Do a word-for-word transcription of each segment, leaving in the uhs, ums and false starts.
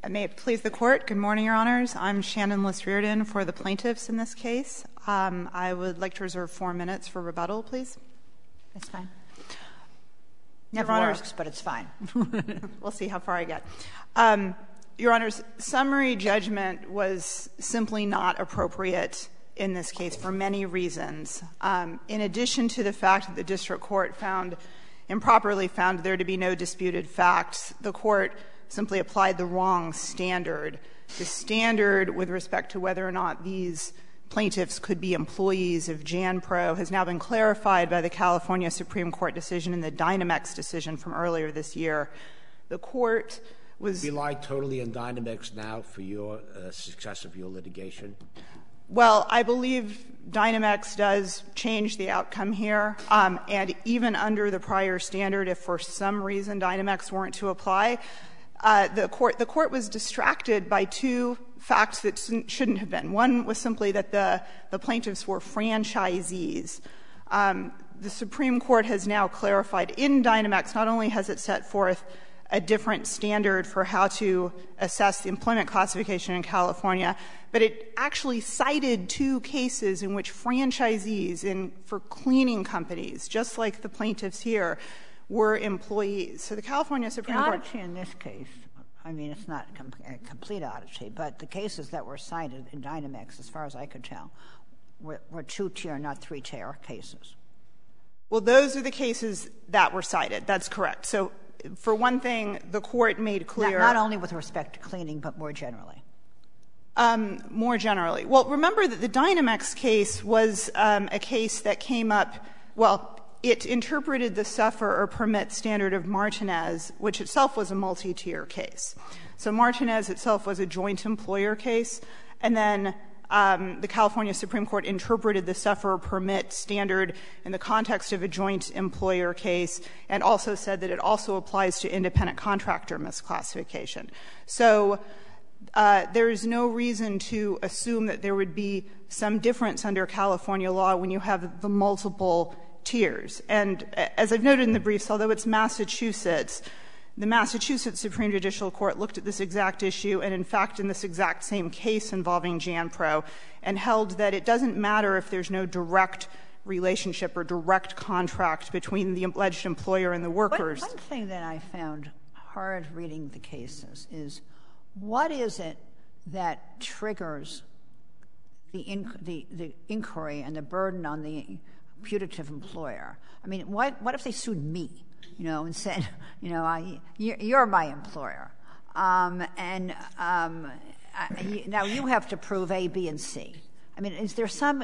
May it please the Court. Good morning, Your Honors. I'm Shannon Liss-Reardon for the plaintiffs in this case. Um, I would like to reserve four minutes for rebuttal, please. That's fine. Never Your works, Honors, but it's fine. We'll see how far I get. Um, Your Honors, summary judgment was simply not appropriate in this case for many reasons. Um, in addition to the fact that the district court found, improperly found there to be no disputed facts, the court simply applied the wrong standard. The standard with respect to whether or not these plaintiffs could be employees of JanPro has now been clarified by the California Supreme Court decision and the Dynamex decision from earlier this year. The court was — rely totally on Dynamex now for your uh, success of your litigation? Well, I believe Dynamex does change the outcome here. Um, and even under the prior standard, if for some reason Dynamex weren't to apply, Uh, the court the court was distracted by two facts that shouldn't have been. One was simply that the, the plaintiffs were franchisees. Um, the Supreme Court has now clarified in Dynamex, not only has it set forth a different standard for how to assess the employment classification in California, but it actually cited two cases in which franchisees in for cleaning companies, just like the plaintiffs here, were employees. So the California Supreme Court — The oddity in this case, I mean, it's not com a complete oddity, but the cases that were cited in Dynamex, as far as I could tell, were, were two-tier, not three-tier cases. Well, those are the cases that were cited. That's correct. So for one thing, the court made clear — Not, not only with respect to cleaning, but more generally. Um, more generally. Well, remember that the Dynamex case was um, a case that came up — well, it interpreted the suffer or permit standard of Martinez, which itself was a multi-tier case. So Martinez itself was a joint employer case, and then um, the California Supreme Court interpreted the suffer or permit standard in the context of a joint employer case, and also said that it also applies to independent contractor misclassification. So uh, there is no reason to assume that there would be some difference under California law when you have the multiple tiers. And as I've noted in the briefs, although it's Massachusetts, the Massachusetts Supreme Judicial Court looked at this exact issue and, in fact, in this exact same case involving JanPro, and held that it doesn't matter if there's no direct relationship or direct contract between the alleged employer and the workers. One, one thing that I found hard reading the cases is, what is it that triggers the, in, the, the inquiry and the burden on the putative employer? I mean, what, what if they sued me, you know, and said, you know, I, you're my employer, um, and um, I, now you have to prove A, B, and C. I mean, is there some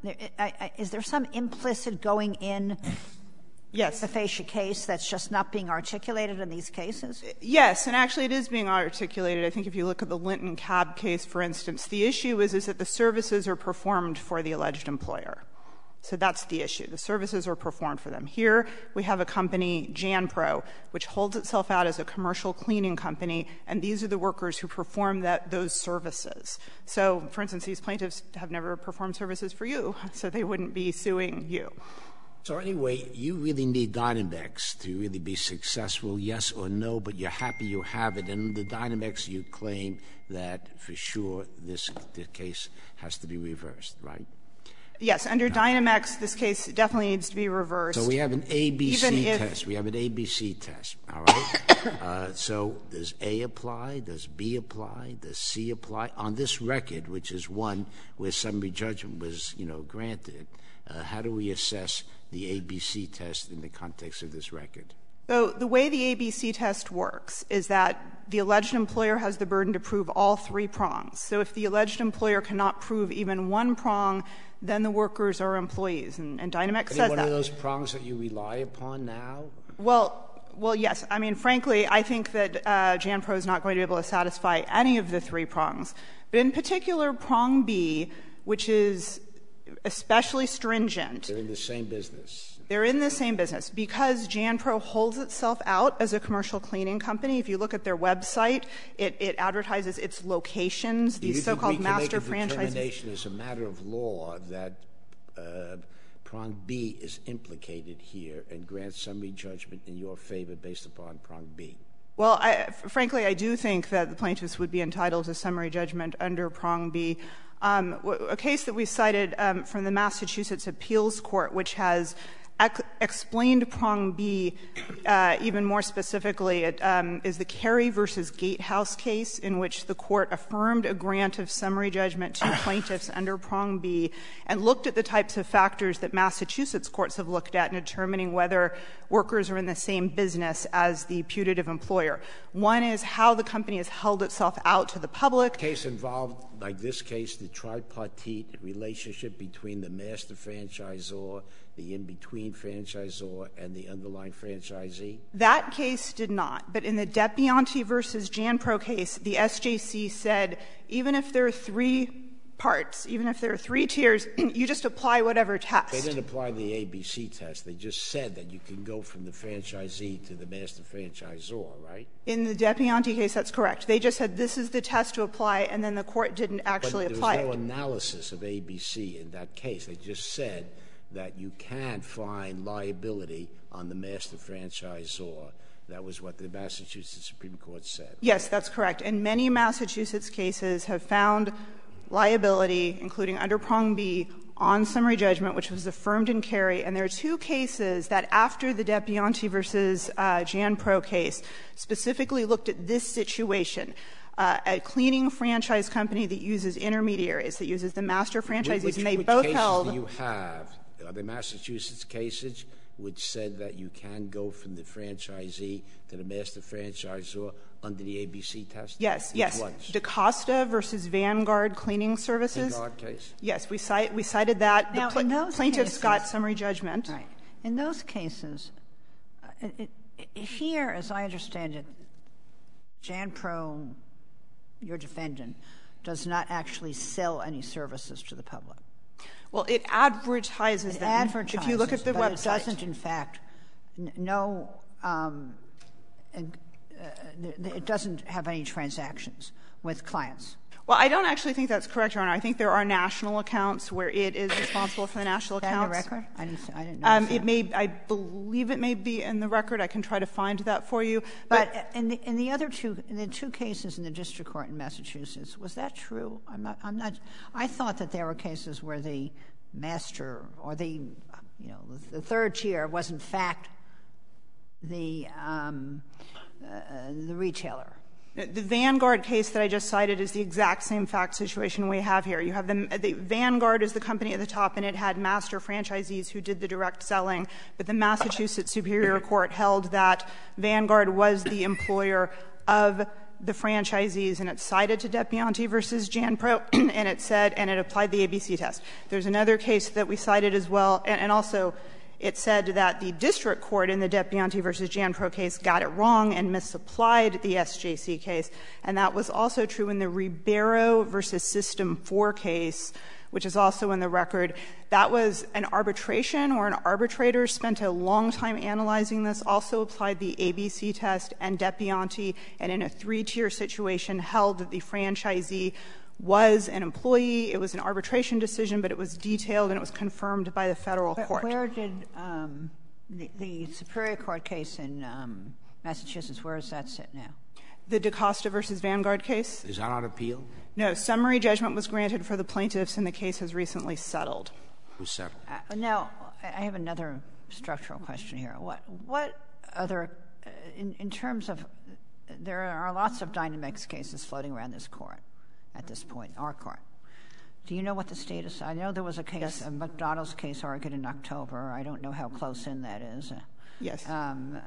is there some implicit going in? Yes. The facie case that's just not being articulated in these cases? Yes, and actually it is being articulated. I think if you look at the Linton Cab case, for instance, the issue is, is that the services are performed for the alleged employer. So that's the issue. The services are performed for them. Here we have a company, JanPro, which holds itself out as a commercial cleaning company, and these are the workers who perform that, those services. So, for instance, these plaintiffs have never performed services for you, so they wouldn't be suing you. So anyway, you really need Dynamex to really be successful, yes or no, but you're happy you have it. And the Dynamex, you claim that for sure this, this case has to be reversed, right? Yes, under Dynamex, this case definitely needs to be reversed. So we have an A B C if, test. We have an A B C test, all right? uh, so does A apply? Does B apply? Does C apply? On this record, which is one where summary judgment was, you know, granted, uh, how do we assess the A B C test in the context of this record? So the way the A B C test works is that the alleged employer has the burden to prove all three prongs. So if the alleged employer cannot prove even one prong, then the workers are employees, and, and Dynamex says that. Any one of those prongs that you rely upon now? Well, well, yes. I mean, frankly, I think that uh, JanPro is not going to be able to satisfy any of the three prongs. But in particular, prong B, which is especially stringent. They're in the same business. They're in the same business. Because JanPro holds itself out as a commercial cleaning company, if you look at their website, it, it advertises its locations, these so-called master franchises. Do you think we can make a determination as a matter of law that uh, prong B is implicated here and grant summary judgment in your favor based upon prong B? Well, I, frankly, I do think that the plaintiffs would be entitled to summary judgment under prong B. Um, a case that we cited um, from the Massachusetts Appeals Court, which has ex- explained prong B uh, even more specifically, it, um, is the Carey versus Gatehouse case, in which the court affirmed a grant of summary judgment to plaintiffs under prong B and looked at the types of factors that Massachusetts courts have looked at in determining whether workers are in the same business as the putative employer. One is how the company has held itself out to the public. The case involved, like this case, the tripartite relationship between the master franchisor, the in-between franchisor, and the underlying franchisee? That case did not. But in the Depianti versus Janpro case, the S J C said even if there are three parts, even if there are three tiers, you just apply whatever test. They didn't apply the A B C test. They just said that you can go from the franchisee to the master franchisor, right? In the Depianti case, that's correct. They just said this is the test to apply, and then the court didn't actually apply it. But there was no analysis of A B C in that case. They just said that you can find liability on the master franchisor. That was what the Massachusetts Supreme Court said. Yes, that's correct. And many Massachusetts cases have found liability, including under prong B, on summary judgment, which was affirmed in Carey. And there are two cases that, after the Depianti versus uh, Janpro case, specifically looked at this situation. Uh, a cleaning franchise company that uses intermediaries, that uses the master franchisees, which, and they which both cases held. Do you have? Are the Massachusetts cases which said that you can go from the franchisee to the master franchisor under the A B C test? Yes, Which yes. ones? DaCosta versus Vanguard Cleaning Services. Vanguard case? Yes, we, cite, we cited that. Now, the pl- in those plaintiffs cases, got summary judgment. Right. In those cases, uh, it, it, here, as I understand it, Janpro, your defendant, does not actually sell any services to the public. Well, it advertises it them. Advertises, if you look at the but website. It doesn't, in fact, n- no, um, uh, it doesn't have any transactions with clients. Well, I don't actually think that's correct, Your Honor. I think there are national accounts where it is responsible for the national Is that accounts. in the record? I didn't, I didn't know. Um, it may, I believe it may be in the record. I can try to find that for you. But, but in the in the other two, in the two cases in the district court in Massachusetts, was that true? I'm not. I'm not. I thought that there were cases where the master or the, you know, the, the third tier was in fact the um, uh, the retailer. The Vanguard case that I just cited is the exact same fact situation we have here. You have the, the Vanguard is the company at the top, and it had master franchisees who did the direct selling. But the Massachusetts Superior Court held that Vanguard was the employer of the franchisees, and it cited to Depianti versus Janpro, and it said, and it applied the A B C test. There's another case that we cited as well, and, and also it said that the district court in the Depianti versus Janpro case got it wrong and misapplied the S J C case, and that was also true in the Ribeiro versus System four case, which is also in the record. That was an arbitration where an arbitrator spent a long time analyzing this, also applied the A B C test and Depianti, and in a three-tier situation held that the franchisee was an employee. It was an arbitration decision, but it was detailed and it was confirmed by the federal but court. Where did um, the, the Superior Court case in um, Massachusetts, where does that sit now? The DaCosta versus Vanguard case? Is that on appeal? No. Summary judgment was granted for the plaintiffs, and the case has recently settled. Who's settled? Uh, now, I have another structural question here. What, what other, uh, in, in terms of, there are lots of Dynamex cases floating around this court at this point, our court. Do you know what the status? I know there was a case, yes. a McDonald's case argued in October. I don't know how close in that is. Yes. Um,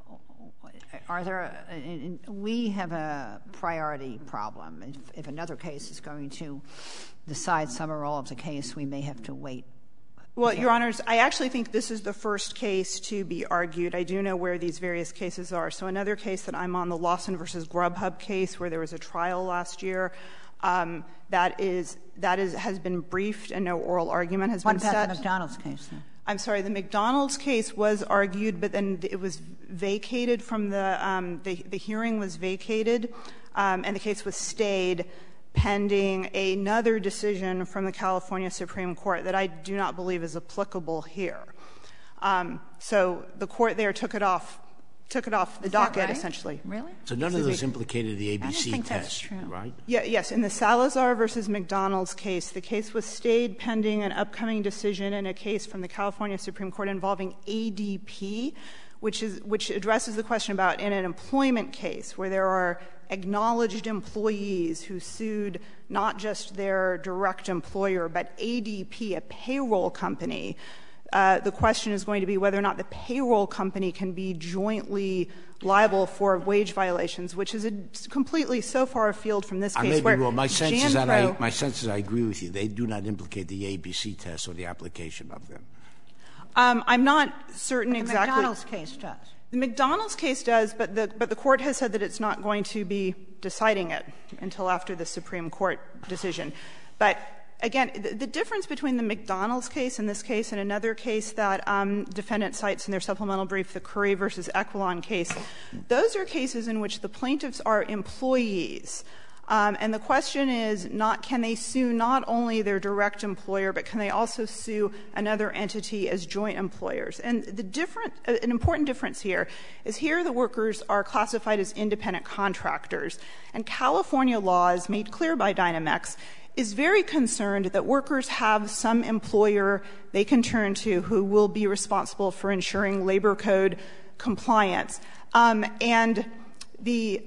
are there, we have a priority problem. If, if another case is going to decide some or all of the case, we may have to wait. Well, Your Honors, I actually think this is the first case to be argued. I do know where these various cases are. So another case that I'm on, the Lawson versus Grubhub case, where there was a trial last year, um, that is that is has been briefed and no oral argument has what been set. What about the McDonald's case, then? I'm sorry, the McDonald's case was argued, but then it was vacated from the um, the, the hearing was vacated, um, and the case was stayed pending another decision from the California Supreme Court that I do not believe is applicable here. Um, so the court there took it off took it off the Is that docket, right? essentially. Really? So none of those implicated the A B C think that's test, true. right? Yeah, yes. In the Salazar versus McDonald's case, the case was stayed pending an upcoming decision in a case from the California Supreme Court involving A D P, which is which addresses the question about in an employment case where there are acknowledged employees who sued not just their direct employer, but A D P, a payroll company. Uh, the question is going to be whether or not the payroll company can be jointly liable for wage violations, which is a, completely so far afield from this case. I may be where wrong. My sense is that Janpro- I, my sense is I agree with you. They do not implicate the A B C test or the application of them. Um, I'm not certain The exactly. McDonald's case does. The McDonald's case does, but the but the court has said that it's not going to be deciding it until after the Supreme Court decision. But again, the, the difference between the McDonald's case and this case and another case that um, defendant cites in their supplemental brief, the Curry versus Equilon case, those are cases in which the plaintiffs are employees. Um, and the question is not can they sue not only their direct employer, but can they also sue another entity as joint employers? And the different, uh, an important difference here is here the workers are classified as independent contractors. And California law, as made clear by Dynamex, is very concerned that workers have some employer they can turn to who will be responsible for ensuring labor code compliance. Um, and the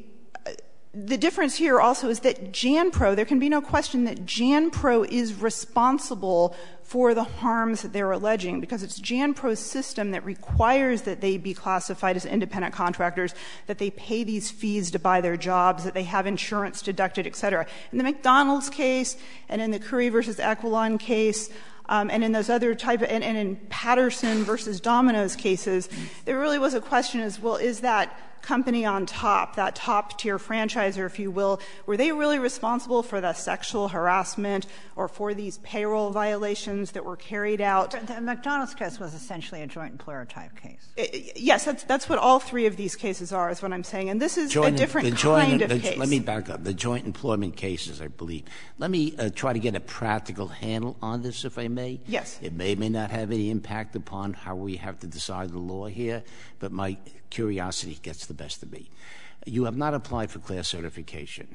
The difference here also is that Janpro, there can be no question that Janpro is responsible for the harms that they're alleging, because it's Janpro's system that requires that they be classified as independent contractors, that they pay these fees to buy their jobs, that they have insurance deducted, et cetera. In the McDonald's case and in the Curry versus Equilon case, Um, and in those other type of, and, and in Patterson versus Domino's cases, there really was a question as, well, is that company on top, that top-tier franchisor, if you will, were they really responsible for the sexual harassment or for these payroll violations that were carried out? The McDonald's case was essentially a joint employer type case. It, yes, that's, that's what all three of these cases are, is what I'm saying. And this is Joint, a different the joint, kind of the, case. Let me back up. The joint employment cases, I believe. Let me uh, try to get a practical handle on this, if I may. Yes. It may, may not have any impact upon how we have to decide the law here, but my curiosity gets the best of me. You have not applied for class certification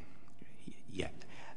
yet.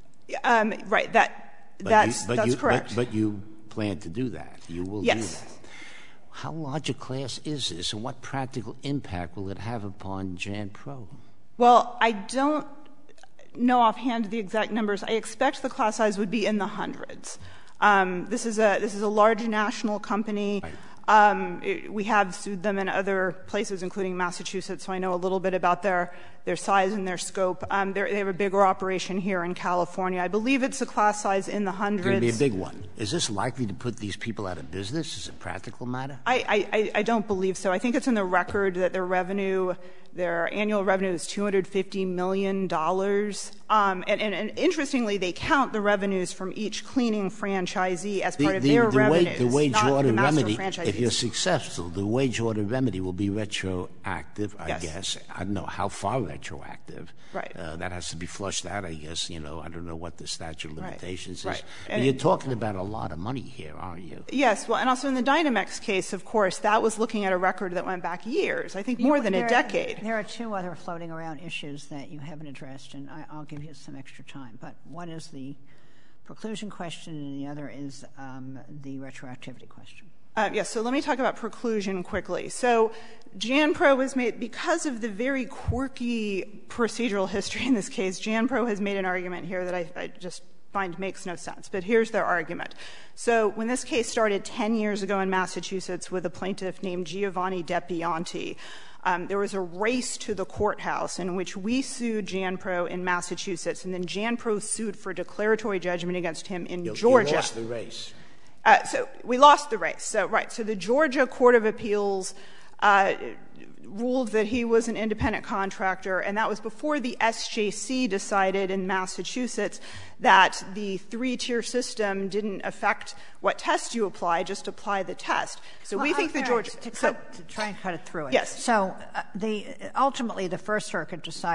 Um, right. That, But that's you, but that's you, correct. But, but you plan to do that. You will Yes. do that. How large a class is this, and what practical impact will it have upon Janpro? Well, I don't know offhand the exact numbers. I expect the class size would be in the hundreds. Um, this is a this is a large national company. Right. Um, it, we have sued them in other places, including Massachusetts, so I know a little bit about their their size and their scope. Um, they have a bigger operation here in California. I believe it's a class size in the hundreds. It's going to be a big one. Is this likely to put these people out of business? Is it a practical matter? I, I, I don't believe so. I think it's in the record that their revenue, their annual revenue is two hundred fifty million dollars. Um, and, and, and interestingly, they count the revenues from each cleaning franchisee as part the, of the, their the revenues, Wage, the wage not order the master remedy, franchisees. if you're successful, the wage order remedy will be retroactive, I Yes. guess. I don't know how far retroactive. Right. Uh, that has to be flushed out, I guess. You know, I don't know what the statute of Right. limitations is. Right. But And you're it- talking about a lot of money here, aren't you? Yes, well, and also in the Dynamex case, of course, that was looking at a record that went back years, I think more than There- a decade. There are two other floating around issues that you haven't addressed, and I, I'll give you some extra time. But one is the preclusion question, and the other is um, the retroactivity question. Uh, yes, so let me talk about preclusion quickly. So Janpro was made, because of the very quirky procedural history in this case, Janpro has made an argument here that I, I just find makes no sense. But here's their argument. So when this case started ten years ago in Massachusetts with a plaintiff named Giovanni Depianti, Um, there was a race to the courthouse in which we sued Janpro in Massachusetts, and then Janpro sued for declaratory judgment against him in You, Georgia. you lost the race. Uh, so we lost the race. So right. So the Georgia Court of Appeals uh, ruled that he was an independent contractor, and that was before the S J C decided in Massachusetts that the three-tier system didn't affect what test you apply, just apply the test. So Well, we think uh, the all right, Georgia to, so, cut, to try and cut it through it. Yes. So uh, the ultimately the First Circuit decided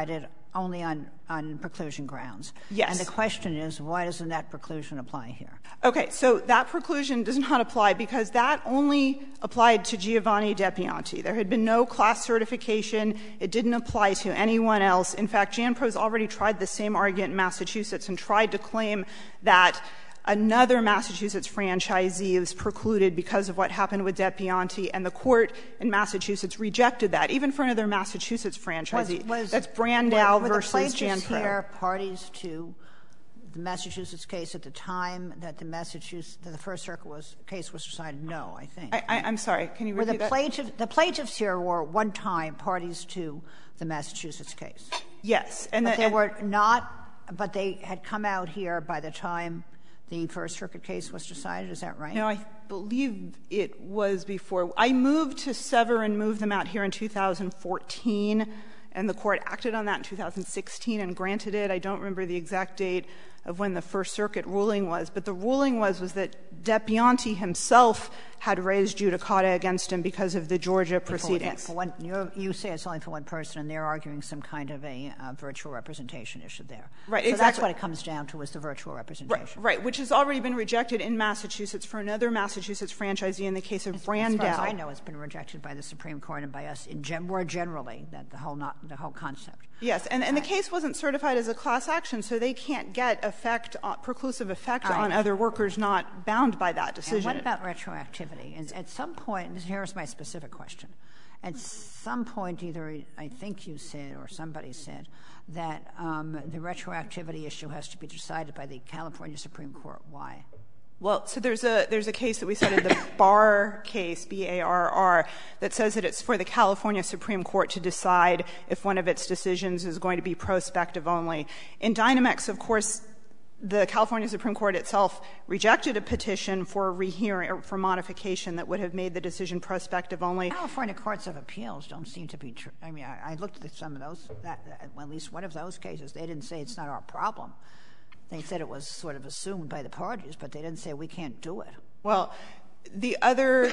only on, on preclusion grounds. Yes. And the question is, why doesn't that preclusion apply here? Okay. So that preclusion does not apply because that only applied to Giovanni DePianti. There had been no class certification. It didn't apply to anyone else. In fact, Jan Pros already tried the same argument in Massachusetts and tried to claim that another Massachusetts franchisee was precluded because of what happened with DePianti, and the court in Massachusetts rejected that, even for another Massachusetts franchisee. Was, was, That's Brandow were, were versus Jan Pro. Were the plaintiffs here parties to the Massachusetts case at the time that the Massachusetts that the First Circuit was case was decided? No, I think. I, I, I'm sorry. Can you repeat were the that? Plaintiff, the plaintiffs here were one time parties to the Massachusetts case. Yes, and but the, they and, were not. But they had come out here by the time the First Circuit case was decided. Is that right? No, I believe it was before. I moved to sever and move them out here in two thousand fourteen, and the court acted on that in two thousand sixteen and granted it. I don't remember the exact date of when the First Circuit ruling was, but the ruling was was that DePianti himself had raised judicata against him because of the Georgia proceedings. For one, you, you say it's only for one person, and they're arguing some kind of a uh, virtual representation issue there. Right, so exactly. That's what it comes down to, is the virtual representation. Right, right, which has already been rejected in Massachusetts for another Massachusetts franchisee in the case of Brandow. As far as I know, it's been rejected by the Supreme Court and by us in gen- more generally, that the whole not the whole concept. Yes, and, and the case wasn't certified as a class action, so they can't get effect, uh, preclusive effect right. on other workers not bound by that decision. And what about retroactivity? And at some point, and here's my specific question. At some point, either I think you said or somebody said that um, the retroactivity issue has to be decided by the California Supreme Court. Why? Well, so there's a there's a case that we cited, the Barr case, B A R R, that says that it's for the California Supreme Court to decide if one of its decisions is going to be prospective only. In Dynamex, of course, the California Supreme Court itself rejected a petition for rehearing or for modification that would have made the decision prospective only. California courts of appeals don't seem to be true. I mean, I, I looked at some of those, that, that, well, at least one of those cases. They didn't say it's not our problem. They said it was sort of assumed by the parties, but they didn't say we can't do it. Well, the other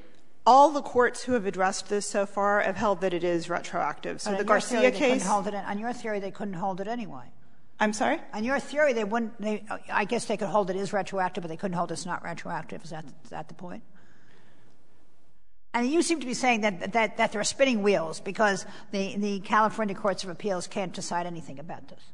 — all the courts who have addressed this so far have held that it is retroactive. So but the Garcia Garcia case — case — hold it in, on your theory, they couldn't hold it anyway. I'm sorry? On your theory, they wouldn't — they, I guess they could hold it is retroactive, but they couldn't hold it's not retroactive. Is that, is that the point? And you seem to be saying that, that, that there are spinning wheels because the, the California courts of appeals can't decide anything about this.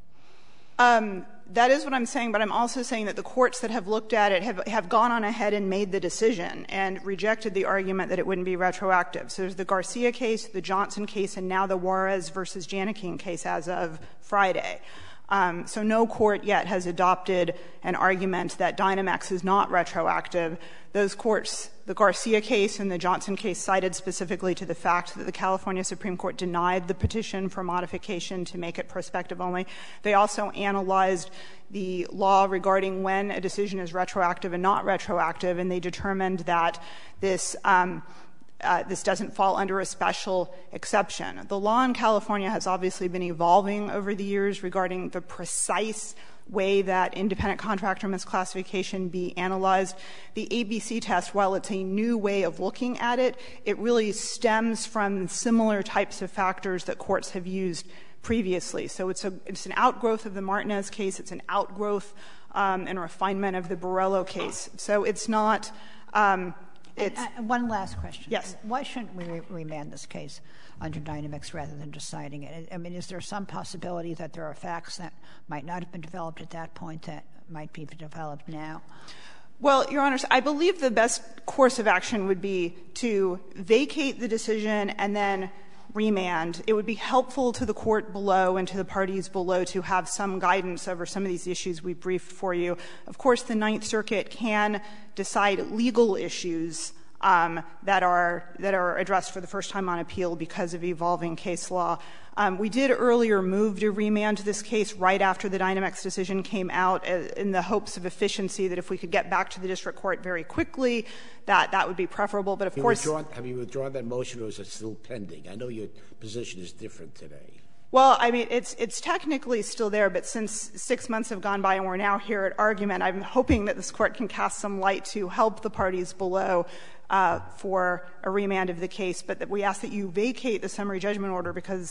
Um, that is what I'm saying, but I'm also saying that the courts that have looked at it have, have gone on ahead and made the decision and rejected the argument that it wouldn't be retroactive. So there's the Garcia case, the Johnson case, and now the Juarez versus Janikin case as of Friday. Um, so no court yet has adopted an argument that Dynamex is not retroactive. Those courts, the Garcia case and the Johnson case, cited specifically to the fact that the California Supreme Court denied the petition for modification to make it prospective only. They also analyzed the law regarding when a decision is retroactive and not retroactive, and they determined that this um, Uh, this doesn't fall under a special exception. The law in California has obviously been evolving over the years regarding the precise way that independent contractor misclassification be analyzed. The A B C test, while it's a new way of looking at it, it really stems from similar types of factors that courts have used previously. So it's a it's an outgrowth of the Martinez case. It's an outgrowth um, and refinement of the Borrello case. So it's not um, It's uh, one last question. Yes. Why shouldn't we re- remand this case under Dynamex rather than deciding it? I mean, is there some possibility that there are facts that might not have been developed at that point that might be developed now? Well, Your Honors, I believe the best course of action would be to vacate the decision and then remand. It would be helpful to the court below and to the parties below to have some guidance over some of these issues we briefed for you. Of course, the Ninth Circuit can decide legal issues um, that are that are addressed for the first time on appeal because of evolving case law. Um, we did earlier move to remand this case right after the Dynamex decision came out uh, in the hopes of efficiency, that if we could get back to the district court very quickly, that that would be preferable. But of have course— you withdrawn, have you withdrawn that motion, or is it still pending? I know your position is different today. Well, I mean, it's it's technically still there, but since six months have gone by and we're now here at argument, I'm hoping that this court can cast some light to help the parties below uh, for a remand of the case, but that we ask that you vacate the summary judgment order because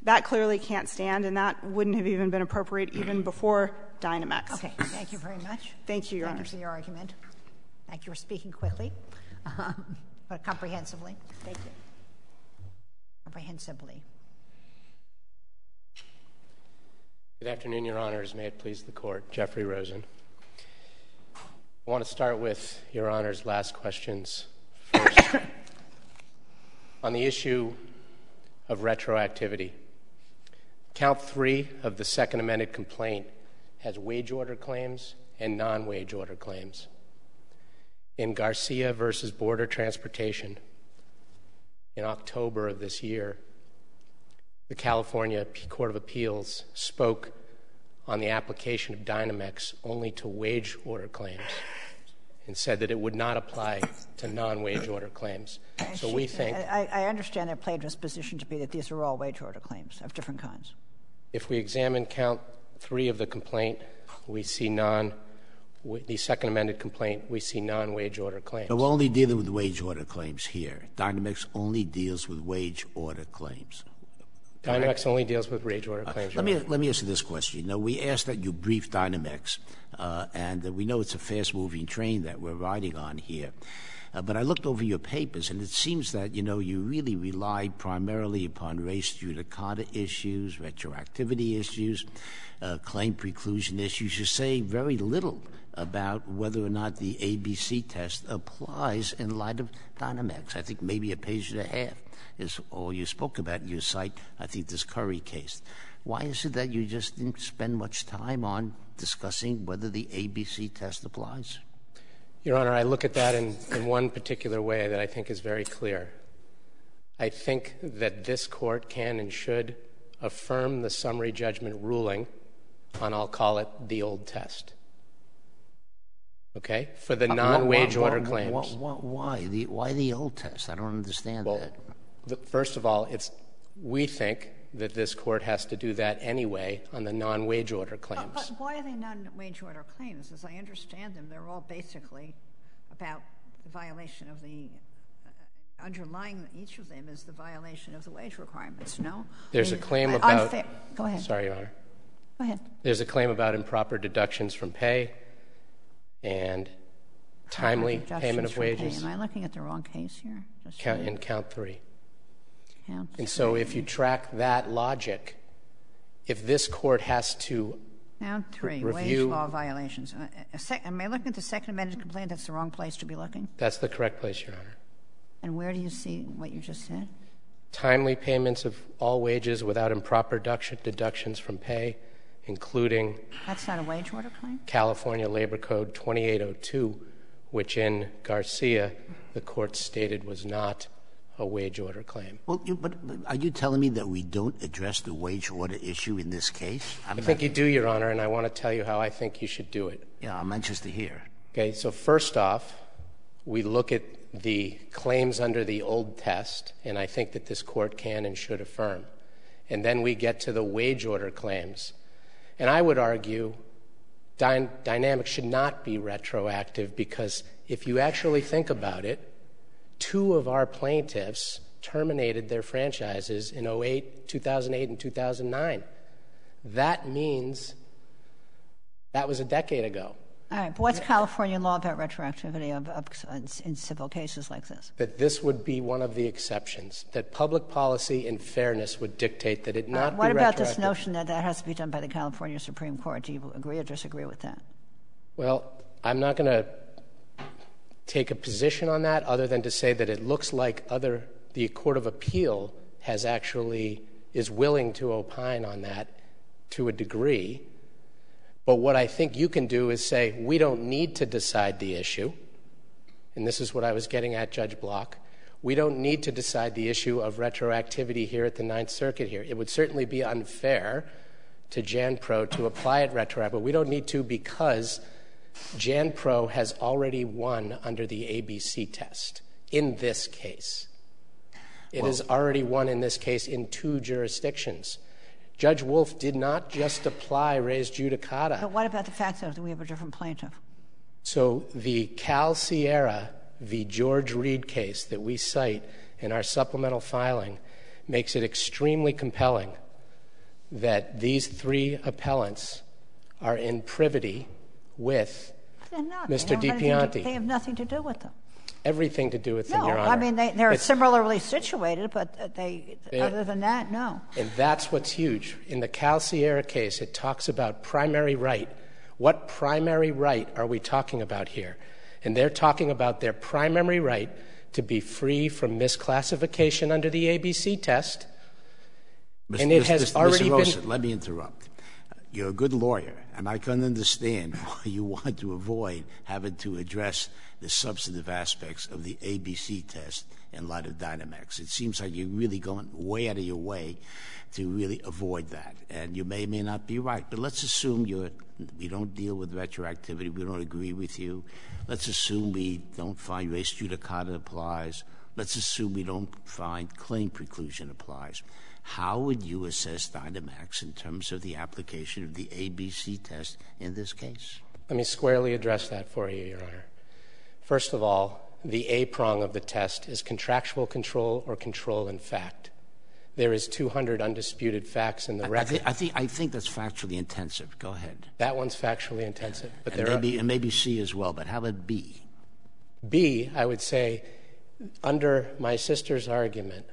That clearly can't stand, and that wouldn't have even been appropriate even before Dynamex. Okay. Thank you very much. Thank you, Your Honor. Thank you for your argument. Thank you for speaking quickly, um, but comprehensively. Thank you. Comprehensively. Good afternoon, Your Honors. May it please the Court. Jeffrey Rosen. I want to start with Your Honor's last questions first. On the issue of retroactivity, count three of the second amended complaint has wage order claims and non-wage order claims. In Garcia versus Border Transportation, in October of this year, the California Court of Appeals spoke on the application of Dynamex only to wage order claims and said that it would not apply to non-wage order claims. So we think... I, I understand their plaintiff's position to be that these are all wage order claims of different kinds. If we examine count three of the complaint, we see non... the second amended complaint, we see non-wage order claims. So we're only dealing with wage order claims here. Dynamex only deals with wage order claims. Dynamex only deals with wage order claims. Uh, let me let me ask you this question. You know, we asked that you brief Dynamex, uh, and uh, we know it's a fast-moving train that we're riding on here. Uh, but I looked over your papers, and it seems that, you know, you really relied primarily upon race judicata issues, retroactivity issues, uh, claim preclusion issues. You say very little about whether or not the A B C test applies in light of Dynamex. I think maybe a page and a half is all you spoke about in your cite, I think, this Curry case. Why is it that you just didn't spend much time on discussing whether the A B C test applies? Your Honor, I look at that in, in one particular way that I think is very clear. I think that this Court can and should affirm the summary judgment ruling on, I'll call it, the old test. Okay? For the non-wage uh, why, order why, claims. Why, why, the, why the old test? I don't understand well, that. The, first of all, it's we think that this Court has to do that anyway on the non-wage order claims. But, but why are they non-wage order claims? As I understand them, they're all basically about the violation of the uh, underlying each of them is the violation of the wage requirements, no? There's I mean, a claim uh, about... Unfair. Go ahead. Sorry, Your Honor. Go ahead. There's a claim about improper deductions from pay and timely payment of wages. Pay. Am I looking at the wrong case here? Just count, in count three. Count and so three. if you track that logic, if this Court has to Count three, review, wage law violations. Uh, a sec, am I looking at the second amended complaint? That's the wrong place to be looking? That's the correct place, Your Honor. And where do you see what you just said? Timely payments of all wages without improper deduction, deductions from pay, including... That's not a wage order claim? California Labor Code twenty-eight oh two, which in Garcia the Court stated was not a wage order claim. Well, you, but, but are you telling me that we don't address the wage order issue in this case? I'm I think you do, Your Honor, and I want to tell you how I think you should do it. Yeah, I'm anxious to hear. Okay, so first off, we look at the claims under the old test, and I think that this Court can and should affirm. And then we get to the wage order claims. And I would argue dy- Dynamex should not be retroactive because if you actually think about it, two of our plaintiffs terminated their franchises in oh eight, two thousand eight, and two thousand nine. That means that was a decade ago. All right, but what's California law about retroactivity of, of, in civil cases like this? That this would be one of the exceptions, that public policy and fairness would dictate that it not uh, be what retroactive. What about this notion that that has to be done by the California Supreme Court? Do you agree or disagree with that? Well, I'm not going to take a position on that other than to say that it looks like other the Court of Appeal has actually is willing to opine on that to a degree. But what I think you can do is say we don't need to decide the issue, and this is what I was getting at, Judge Block. We don't need to decide the issue of retroactivity here at the Ninth Circuit here. It would certainly be unfair to JanPro to apply it retroactively, but we don't need to because JanPro has already won under the A B C test in this case. It well, has already won in this case in two jurisdictions. Judge Wolf did not just apply res judicata. But what about the fact that we have a different plaintiff? So the Cal Sierra v. George Reed case that we cite in our supplemental filing makes it extremely compelling that these three appellants are in privity with They're not. Mister They don't have anything to- DiPianti. They have nothing to do with them. Everything to do with them, No, Your Honor. I mean, they, they're It's- similarly situated, but they, They're- other than that, no. And that's what's huge. In the Cal Sierra case, it talks about primary right. What primary right are we talking about here? And they're talking about their primary right to be free from misclassification under the A B C test. And it has Mister already Mister Rosen, been... let me interrupt. You're a good lawyer, and I can understand why you want to avoid having to address the substantive aspects of the A B C test in light of Dynamex. It seems like you're really going way out of your way to really avoid that. And you may or may not be right, but let's assume you're, we don't deal with retroactivity, we don't agree with you. Let's assume we don't find res judicata applies. Let's assume we don't find claim preclusion applies. How would you assess Dynamex in terms of the application of the A B C test in this case? Let me squarely address that for you, Your Honor. First of all, the A prong of the test is contractual control or control in fact. There is two hundred undisputed facts in the I, record. I, think, I, think, I think that's factually intensive. Go ahead. That one's factually intensive. But And there maybe, are, and maybe C as well, but how about B? B, I would say, under my sister's argument,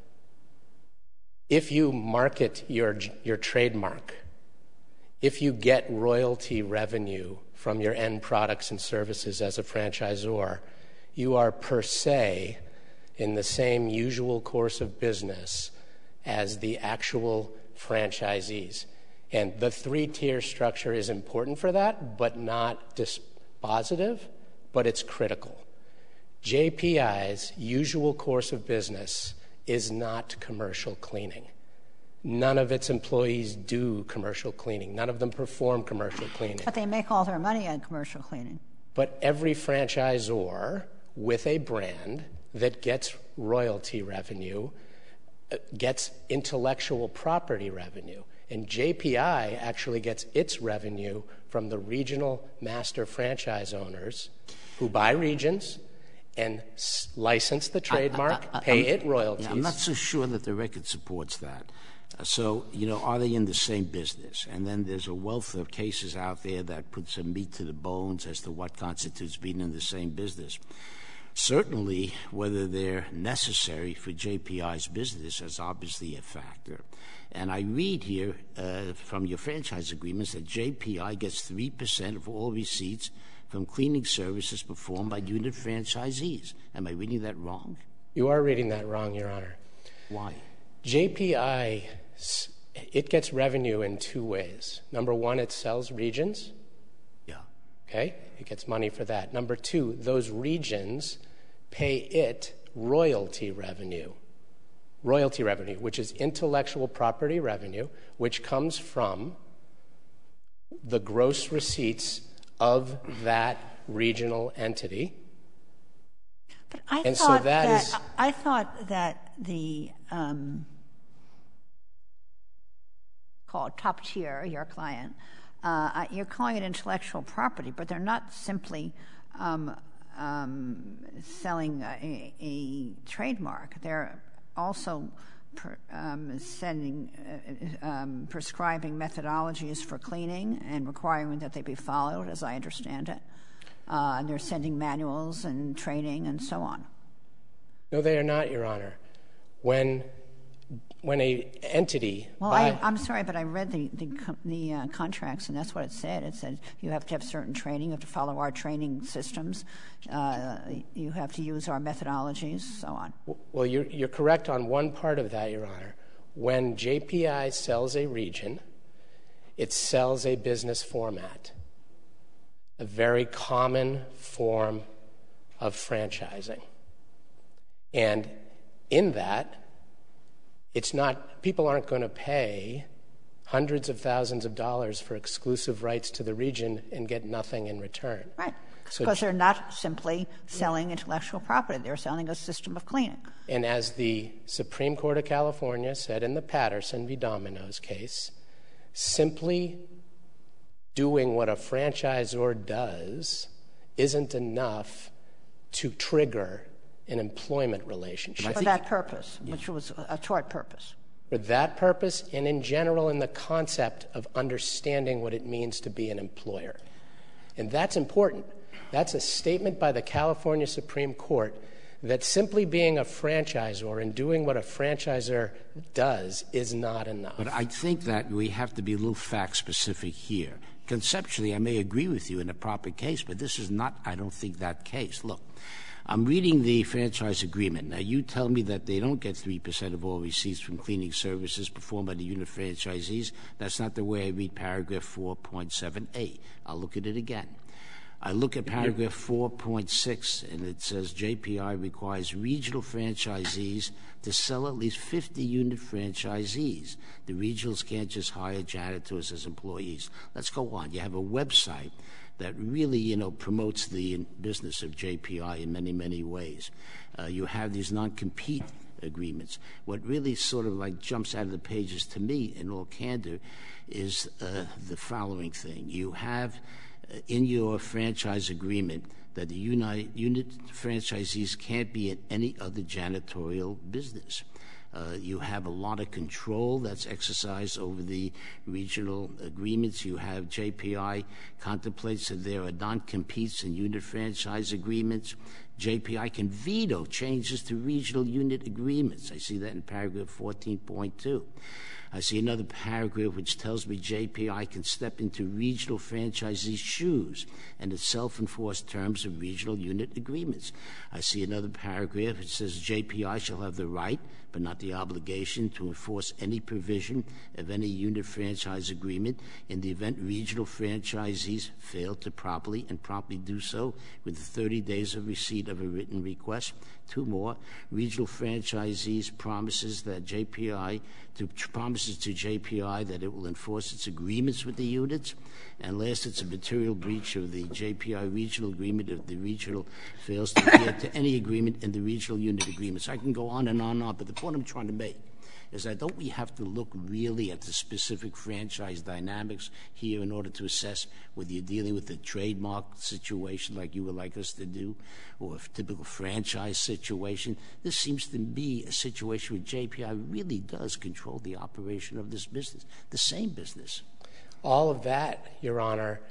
if you market your, your trademark, if you get royalty revenue from your end products and services as a franchisor, you are per se in the same usual course of business as the actual franchisees. And the three-tier structure is important for that, but not dispositive, but it's critical. J P I's usual course of business is not commercial cleaning. None of its employees do commercial cleaning. None of them perform commercial cleaning. But they make all their money on commercial cleaning. But every franchisor with a brand that gets royalty revenue uh, gets intellectual property revenue. And J P I actually gets its revenue from the regional master franchise owners who buy regions and s- license the trademark, I, I, I, pay I'm, it royalties. Yeah, I'm not so sure that the record supports that. Uh, so, you know, are they in the same business? And then there's a wealth of cases out there that put some meat to the bones as to what constitutes being in the same business. Certainly, whether they're necessary for J P I's business is obviously a factor. And I read here uh, from your franchise agreements that J P I gets three percent of all receipts from cleaning services performed by unit franchisees. Am I reading that wrong? You are reading that wrong, Your Honor. Why? J P I, it gets revenue in two ways. Number one, it sells regions. Yeah. Okay? It gets money for that. Number two, those regions pay it royalty revenue. Royalty revenue, which is intellectual property revenue, which comes from the gross receipts of that regional entity. But I And so thought that that, is- I thought that the um, called top tier, your client, uh, you're calling it intellectual property, but they're not simply um, um, selling a, a trademark. They're also per, um, sending, uh, um, prescribing methodologies for cleaning and requiring that they be followed, as I understand it. Uh, and they're sending manuals and training and so on. No, they are not, Your Honor. When when a entity Well, buy, I, I'm sorry, but I read the the, co- the uh, contracts, and that's what it said. It said you have to have certain training, you have to follow our training systems, uh, you have to use our methodologies, so on. well, you're you're correct on one part of that, Your Honor. When J P I sells a region, it sells a business format, a very common form of franchising. And in that, it's not, people aren't going to pay hundreds of thousands of dollars for exclusive rights to the region and get nothing in return. Right, So because they're not simply selling intellectual property. They're selling a system of cleaning. And as the Supreme Court of California said in the Patterson v. Domino's case, simply doing what a franchisor does isn't enough to trigger an employment relationship. For that purpose, which was a tort purpose. for that purpose and in general in the concept of understanding what it means to be an employer. And that's important. That's a statement by the California Supreme Court that simply being a franchisor and doing what a franchisor does is not enough. But I think that we have to be a little fact-specific here. Conceptually, I may agree with you in a proper case, but this is not, I don't think, that case. Look, I'm reading the franchise agreement. Now, you tell me that they don't get three percent of all receipts from cleaning services performed by the unit franchisees. That's not the way I read paragraph four point seven A. I'll look at it again. I look at paragraph four point six, and it says J P I requires regional franchisees to sell at least fifty unit franchisees. The regionals can't just hire janitors as employees. Let's go on. You have a website that really, you know, promotes the business of J P I in many, many ways. Uh, you have these non-compete agreements. What really sort of like jumps out of the pages to me, in all candor, is uh, the following thing. You have in your franchise agreement that the unit, unit franchisees can't be in any other janitorial business. Uh, you have a lot of control that's exercised over the regional agreements. You have J P I contemplates that there are non-competes in unit franchise agreements. J P I can veto changes to regional unit agreements. I see that in paragraph fourteen point two. I see another paragraph which tells me J P I can step into regional franchisees' shoes and itself enforce terms of regional unit agreements. I see another paragraph which says J P I shall have the right but not the obligation to enforce any provision of any unit franchise agreement in the event regional franchisees fail to properly and promptly do so within thirty days of receipt of a written request. Two more, regional franchisees promises that J P I to promises to J P I that it will enforce its agreements with the units, and last, it's a material breach of the J P I regional agreement if the regional fails to adhere to any agreement in the regional unit agreements. I can go on and on and on, but the point I'm trying to make is that don't we have to look really at the specific franchise dynamics here in order to assess whether you're dealing with a trademark situation like you would like us to do or a typical franchise situation? This seems to be a situation where J P I really does control the operation of this business, the same business. All of that, Your Honor,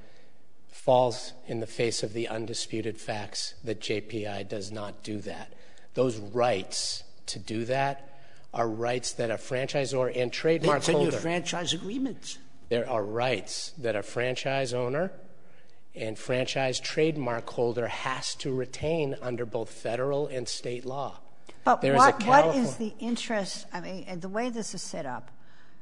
falls in the face of the undisputed facts that J P I does not do that. Those rights to do that are rights that a franchisor and trademark It's in holder. your franchise agreements. There are rights that a franchise owner and franchise trademark holder has to retain under both federal and state law. But there what, is a what California- is the interest? I mean, and the way this is set up,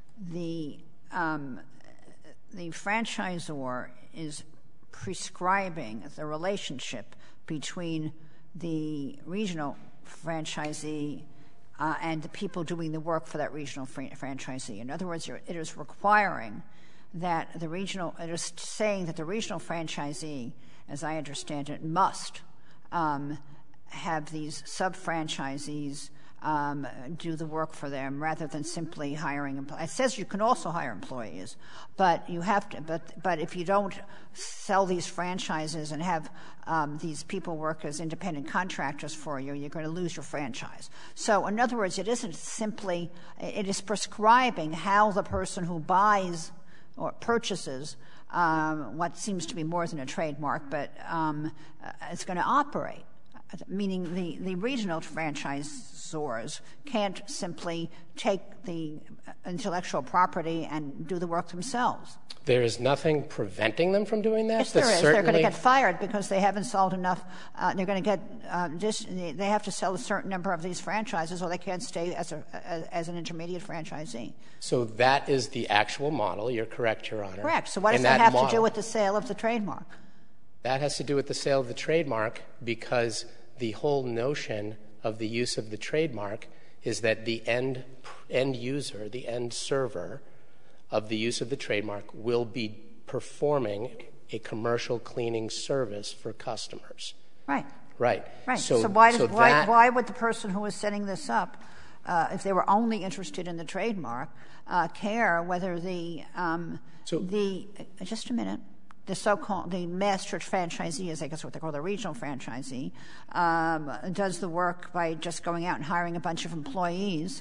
the um, the franchisor is prescribing the relationship between the regional franchisee uh, and the people doing the work for that regional fr- franchisee. In other words, it is requiring that the regional, it is saying that the regional franchisee, as I understand it, must um, have these sub-franchisees um, do the work for them rather than simply hiring employees. It says you can also hire employees, but you have to. But but if you don't sell these franchises and have um, these people work as independent contractors for you, you're going to lose your franchise. So in other words, it isn't simply. It is prescribing how the person who buys or purchases um, what seems to be more than a trademark, but um, it's going to operate. Meaning the, the regional franchisors can't simply take the intellectual property and do the work themselves. There is nothing preventing them from doing that? Yes, there That's is. They're going to certainly- get fired because they haven't sold enough. Uh, they're going to get uh, dis- they have to sell a certain number of these franchises, or they can't stay as a as, as an intermediate franchisee. So that is the actual model. You're correct, Your Honor. Correct. So what does And that have model, to do with the sale of the trademark? That has to do with the sale of the trademark because the whole notion of the use of the trademark is that the end end user, the end server of the use of the trademark will be performing a commercial cleaning service for customers. Right. Right. Right. So, so why, does, so why, that, why would the person who was setting this up, uh, if they were only interested in the trademark, uh, care whether the um, So- the uh, just a minute. The so-called the master franchisee, as I guess what they call the regional franchisee, um, does the work by just going out and hiring a bunch of employees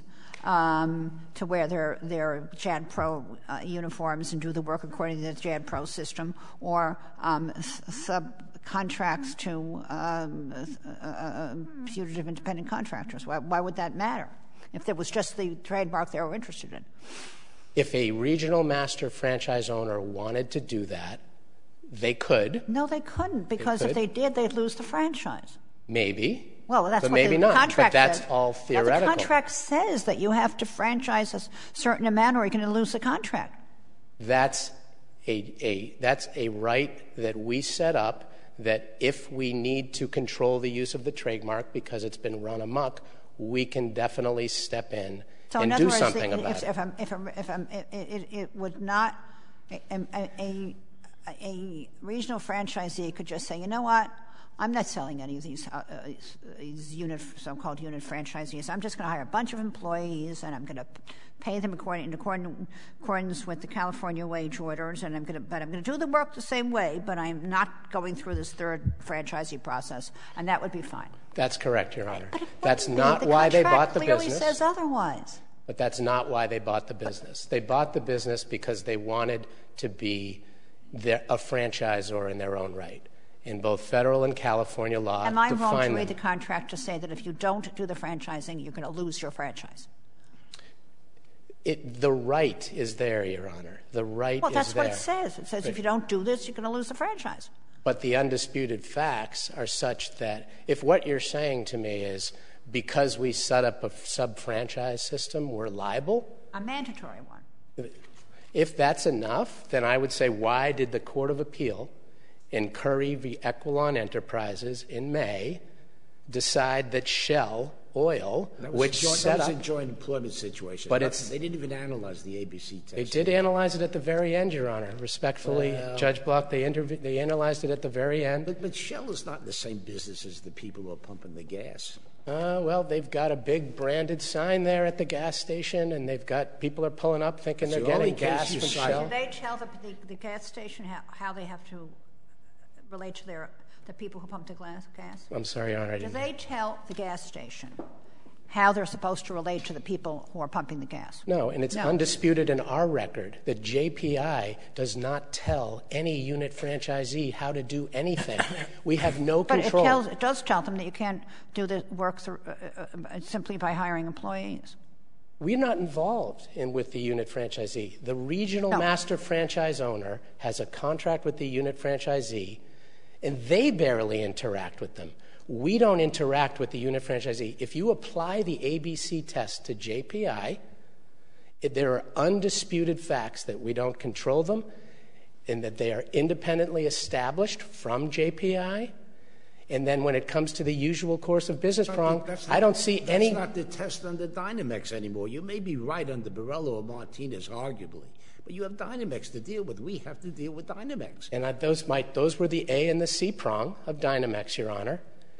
um, to wear their, their JAD Pro uh, uniforms and do the work according to the JAD Pro system, or um, subcontracts to um, uh, uh, putative independent contractors. Why, why would that matter if there was just the trademark they were interested in? If a regional master franchise owner wanted to do that, they could. No, they couldn't, because they if they did, they'd lose the franchise. Maybe. Well, that's but what maybe the not. contract But that's says. all theoretical. Well, the contract says that you have to franchise a certain amount or you're going to lose the contract. That's a, a, that's a right that we set up, that if we need to control the use of the trademark because it's been run amok, we can definitely step in so and in do words, something if, about if, it. If, I'm, if, I'm, if I'm, it, it, it would not a, a, a, a regional franchisee could just say, you know what, I'm not selling any of these, uh, uh, these unit, so-called unit franchisees. I'm just going to hire a bunch of employees, and I'm going to pay them according, in accordance with the California wage orders. And I'm going to, but I'm going to do the work the same way. But I'm not going through this third franchisee process, and that would be fine. That's correct, Your Honor. But it that's wouldn't be. not The why they contract bought the clearly business. says otherwise. But that's not why they bought the business. They bought the business because they wanted to be their, a franchisor in their own right. In both federal and California law, Am I wrong to them. read the contract to say that if you don't do the franchising, you're going to lose your franchise? It, the right is there, Your Honor. The right Well, is that's there. what it says. It says But- if you don't do this, you're going to lose the franchise. But the undisputed facts are such that if what you're saying to me is because we set up a sub-franchise system, we're liable, A mandatory one. if that's enough, then I would say, why did the Court of Appeal in Curry v. Equilon Enterprises in May decide that Shell Oil, That was which a joint, set that was up... a joint employment situation. But Nothing- it's- they didn't even analyze the A B C test. They did analyze it at the very end, Your Honor. Respectfully, Well- Judge Block, they, interv- they analyzed it at the very end. But, but Shell is not in the same business as the people who are pumping the gas. Uh, well, they've got a big branded sign there at the gas station, and they've got people are pulling up thinking That's they're the only getting gas case you from cite. Shell. Do they tell the, the, the gas station how, how they have to relate to their the people who pump the glass, gas? I'm sorry, Your Honor. I Do didn't. they tell the gas station how they're supposed to relate to the people who are pumping the gas? No, and it's No. undisputed in our record that J P I does not tell any unit franchisee how to do anything. We have no But control. it, tells, it does tell them that you can't do the work through, uh, uh, simply by hiring employees. We're not involved in with the unit franchisee. The regional No. master franchise owner has a contract with the unit franchisee, and they barely interact with them. We don't interact with the unit franchisee. If you apply the A B C test to J P I, it, there are undisputed facts that we don't control them and that they are independently established from J P I. And then when it comes to the usual course of business prong, That's I not- don't see that's any... That's not the test under Dynamex anymore. You may be right under Borello or Martinez, arguably, but you have Dynamex to deal with. We have to deal with Dynamex. And I, those, might, those were the A and the C prong of Dynamex, Your Honor.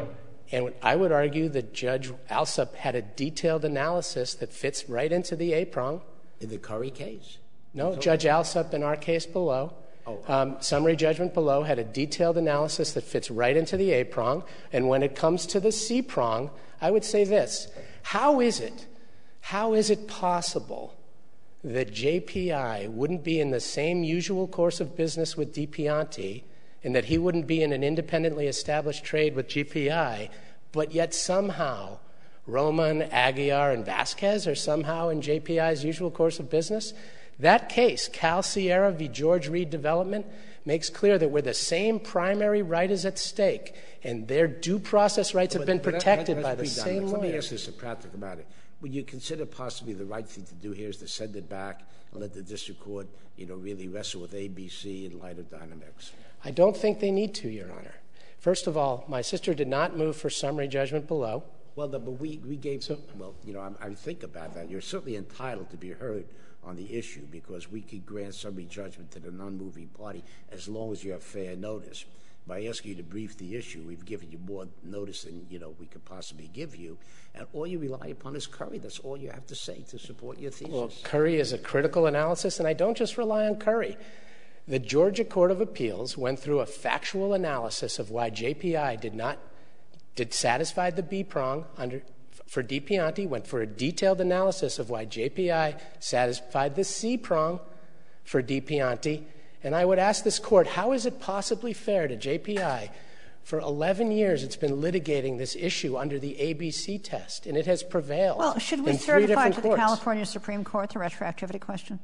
And I would argue that Judge Alsup had a detailed analysis that fits right into the A prong. In the Curry case? No, Judge Alsup in our case below, um, summary judgment below, had a detailed analysis that fits right into the A prong. And when it comes to the C prong, I would say this. How is it, how is it possible that J P I wouldn't be in the same usual course of business with DiPianti and that he wouldn't be in an independently established trade with G P I, but yet somehow Roman, Aguiar, and Vasquez are somehow in J P I's usual course of business? That case, Cal Sierra v. George Reed Development, makes clear that where the same primary right is at stake and their due process rights have been But that- protected that- by the that's same pre-Dynamex. Let me lawyer. ask this a practical matter. Would you consider possibly the right thing to do here is to send it back and let the district court, you know, really wrestle with A B C in light of Dynamex? I don't think they need to, Your Honor. First of all, my sister did not move for summary judgment below. Well, the, but we, we gave some, well, you know, I, I think about that. You're certainly entitled to be heard on the issue because we could grant summary judgment to the non-moving party as long as you have fair notice. By asking you to brief the issue, we've given you more notice than, you know, we could possibly give you. And all you rely upon is Curry. That's all you have to say to support your thesis. Well, Curry is a critical analysis, and I don't just rely on Curry. The Georgia Court of Appeals went through a factual analysis of why J P I did not did satisfy the B prong under for DiPianti, went for a detailed analysis of why J P I satisfied the C prong for DiPianti. And I would ask this Court, how is it possibly fair to J P I? For eleven years, it's been litigating this issue under the A B C test, and it has prevailed. Well, should we in certify three different to courts. the California Supreme Court the retroactivity question?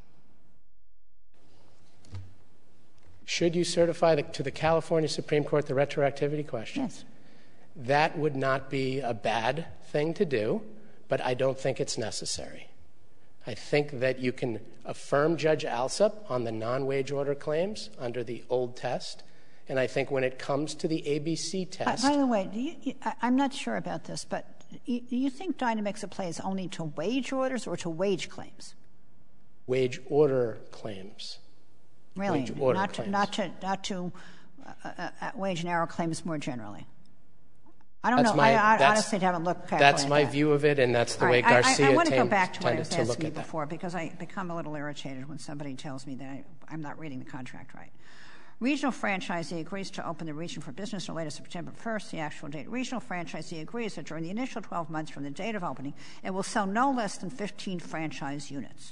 Should you certify the, to the California Supreme Court the retroactivity question? Yes. That would not be a bad thing to do, but I don't think it's necessary. I think that you can affirm Judge Alsup on the non-wage order claims under the old test, and I think when it comes to the A B C test— By, by the way, do you, you, I, I'm not sure about this, but you, do you think Dynamex applies only to wage orders or to wage claims? Wage order claims. Really? Wage order not, claims. To, not to, not to uh, uh, wage and hour claims more generally? I don't That's know. my, I, I honestly that's, haven't looked carefully That's at my that. view of it, and that's the All way right. Garcia I, I, I want to go tend, back to what I was tended to look asking you at that. before, because I become a little irritated when somebody tells me that I, I'm not reading the contract right. Regional franchisee agrees to open the region for business no later September first, the actual date. Regional franchisee agrees that during the initial twelve months from the date of opening, it will sell no less than fifteen franchise units.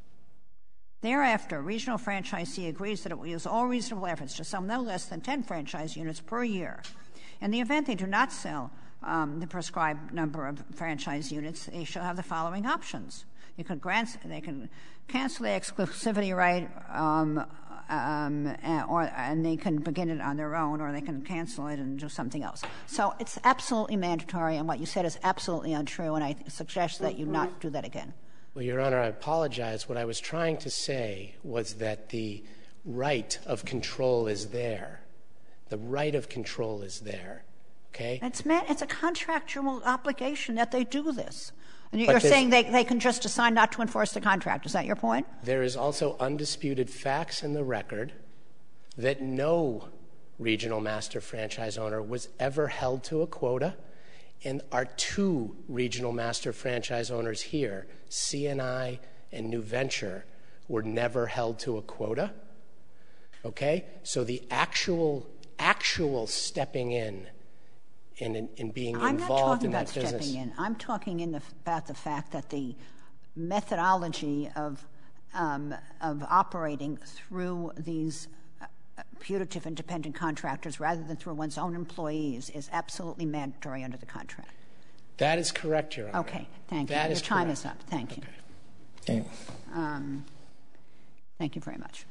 Thereafter, regional franchisee agrees that it will use all reasonable efforts to sell no less than ten franchise units per year. In the event they do not sell um, the prescribed number of franchise units, they shall have the following options. You can grant, they can cancel the exclusivity right, um, um, or and they can begin it on their own, or they can cancel it and do something else. So it's absolutely mandatory, and what you said is absolutely untrue, and I suggest that you not do that again. Well, Your Honor, I apologize. What I was trying to say was that the right of control is there. The right of control is there, okay? It's, man, it's a contractual obligation that they do this. And But you're there's- saying they, they can just decide not to enforce the contract. Is that your point? There is also undisputed facts in the record that no regional master franchise owner was ever held to a quota, and our two regional master franchise owners here, C N I and New Venture, were never held to a quota. Okay? So the actual, actual stepping in and in, in being I'm involved not talking in about that business. stepping in. I'm talking in the, about the fact that the methodology of um, of operating through these uh, putative independent contractors rather than through one's own employees is absolutely mandatory under the contract. That is correct, Your Honor. Okay, thank you. That Your is time correct. is up. Thank you. Okay. Um, thank you very much.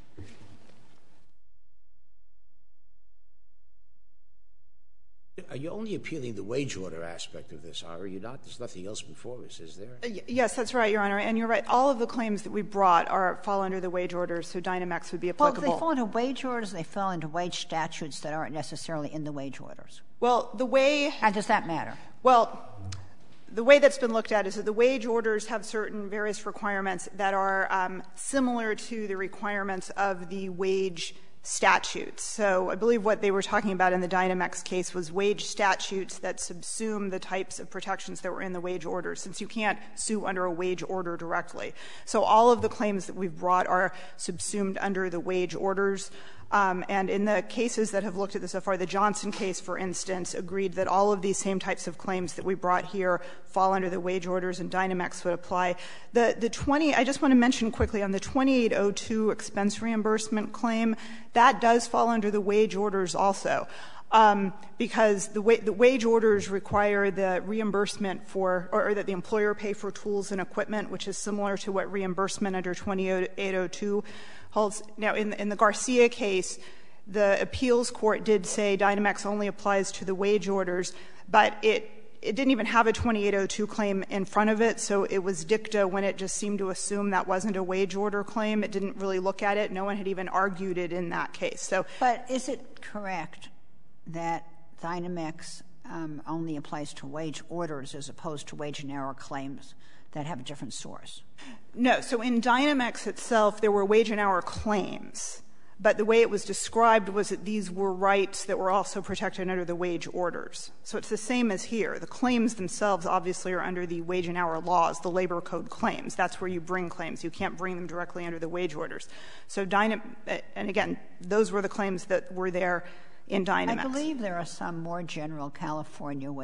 Are you only appealing the wage order aspect of this, are you not? There's nothing else before us, is there? Uh, y- Yes, that's right, Your Honor. And you're right. All of the claims that we brought are fall under the wage orders, so Dynamex would be Well, applicable. they fall into wage orders. They fall into wage statutes that aren't necessarily in the wage orders. Well, the way And does that matter? Well, the way that's been looked at is that the wage orders have certain various requirements that are um, similar to the requirements of the wage statutes. So I believe what they were talking about in the Dynamex case was wage statutes that subsume the types of protections that were in the wage orders, since you can't sue under a wage order directly. So all of the claims that we've brought are subsumed under the wage orders. Um, and in the cases that have looked at this so far, the Johnson case, for instance, agreed that all of these same types of claims that we brought here fall under the wage orders, and Dynamex would apply. The the twenty, I just want to mention quickly on the twenty-eight oh two expense reimbursement claim, that does fall under the wage orders also. Um, because the, wa- the wage orders require the reimbursement for, or, or that the employer pay for tools and equipment, which is similar to what reimbursement under twenty-eight oh two holds. Now, in, in the Garcia case, the appeals court did say Dynamex only applies to the wage orders, but it it didn't even have a twenty-eight oh two claim in front of it, so it was dicta when it just seemed to assume that wasn't a wage order claim. It didn't really look at it. No one had even argued it in that case. So, But is it correct that Dynamex um, only applies to wage orders as opposed to wage and hour claims that have a different source? no. So in Dynamex itself, there were wage and hour claims, but the way it was described was that these were rights that were also protected under the wage orders. So it's the same as here. The claims themselves obviously are under the wage and hour laws, the labor code claims. That's where you bring claims. You can't bring them directly under the wage orders. So Dyna, and again, those were the claims that were there in Dynamex. I believe there are some more general California wage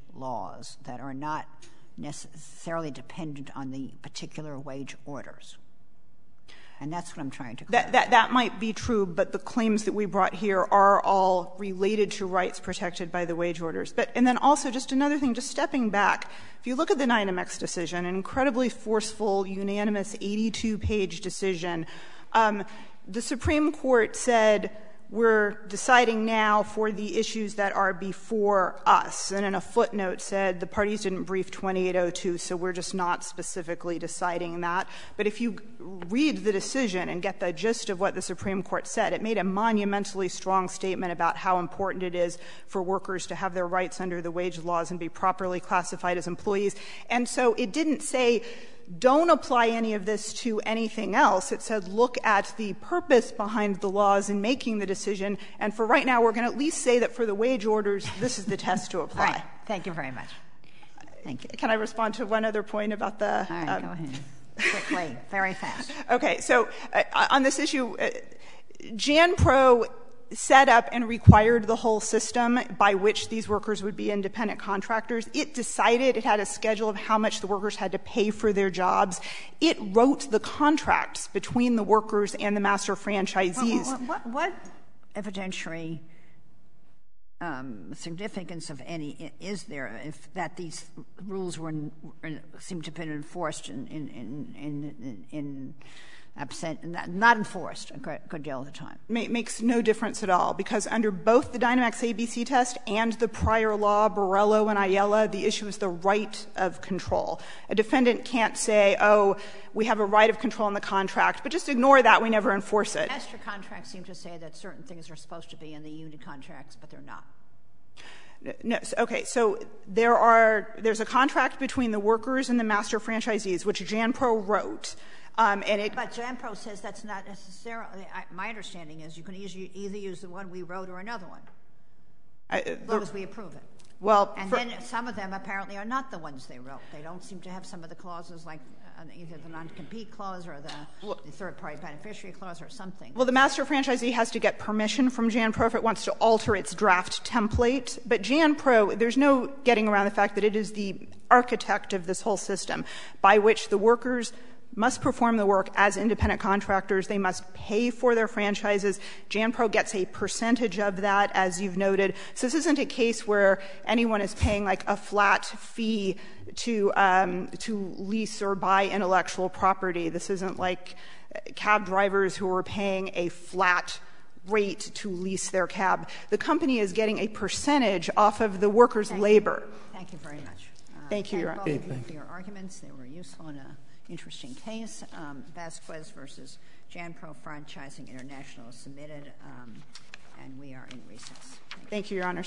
laws that are not necessarily dependent on the particular wage orders. And that's what I'm trying to clarify. That, that, that might be true, but the claims that we brought here are all related to rights protected by the wage orders. But, and then also just another thing, just stepping back, if you look at the Dynamex decision, an incredibly forceful, unanimous eighty-two page decision, um, the Supreme Court said, we're deciding now for the issues that are before us. And in a footnote said the parties didn't brief twenty-eight oh two, so we're just not specifically deciding that. But if you read the decision and get the gist of what the Supreme Court said, it made a monumentally strong statement about how important it is for workers to have their rights under the wage laws and be properly classified as employees. And so it didn't say, don't apply any of this to anything else. It said, look at the purpose behind the laws in making the decision. And for right now, we're going to at least say that for the wage orders, this is the test to apply. All right. Thank you very much. Thank you. Can I respond to one other point about the... All right, um, go ahead. Quickly, very fast. Okay, so uh, on this issue, uh, JanPro set up and required the whole system by which these workers would be independent contractors. It decided, it had a schedule of how much the workers had to pay for their jobs. It wrote the contracts between the workers and the master franchisees. Well, what, what evidentiary um, significance, of any, is there if that these rules were seem to have been enforced in in in in, in absent, not, not enforced a good deal of the time? It makes no difference at all, because under both the Dynamex A B C test and the prior law, Borrello and Ayala, the issue is the right of control. A defendant can't say, oh, we have a right of control in the contract, but just ignore that, we never enforce it. Master contracts seem to say that certain things are supposed to be in the union contracts, but they're not. No, okay, so there are, there's a contract between the workers and the master franchisees, which JanPro wrote. Um, and it, but JanPro says that's not necessarily, I, my understanding is you can easy, either use the one we wrote or another one, I, as long as we approve it. Well, and for, then some of them apparently are not the ones they wrote. They don't seem to have some of the clauses like uh, either the non-compete clause or the, well, the third-party beneficiary clause or something. Well, the master franchisee has to get permission from JanPro if it wants to alter its draft template. But JanPro, there's no getting around the fact that it is the architect of this whole system by which the workers must perform the work as independent contractors. They must pay for their franchises. JanPro gets a percentage of that, as you've noted. So this isn't a case where anyone is paying like a flat fee to um, to lease or buy intellectual property. This isn't like cab drivers who are paying a flat rate to lease their cab. The company is getting a percentage off of the workers' Thank labor. You. Thank you very much. Uh, thank you, Your Honor. Thank you for your arguments. They were useful in a interesting case. Um, Vasquez versus JanPro Franchising International is submitted, um, and we are in recess. Thank you, Thank you, Your Honor.